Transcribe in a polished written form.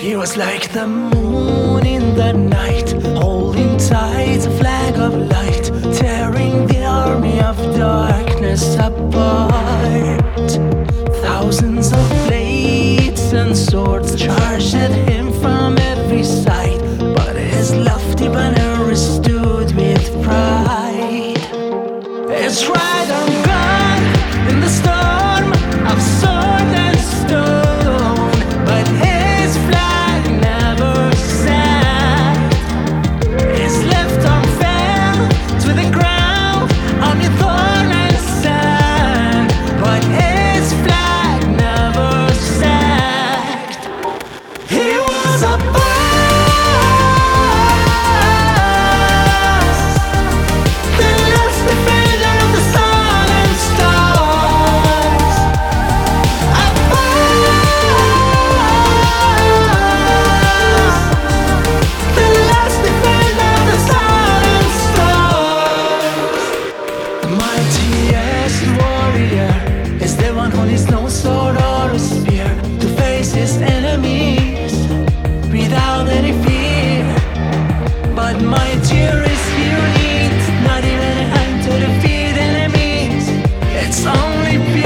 He was like the moon in the night, holding tight a flag of light, tearing the army of darkness apart. Thousands of blades and swords charged at him from every side, but his lofty banner stood with pride. It's right on God in the storm of sword and stone, but his flag never sagged. His left arm fell to the ground on the thorn and sand, but his flag never sagged. He was a boss, the last defender of the sun and stars. A boss, the last defender of the sun and stars. The mightiest warrior is the one who needs no sword or a spear to face his enemies without any fear. But mightier is he who needs not even a hand to defeat enemies. It's only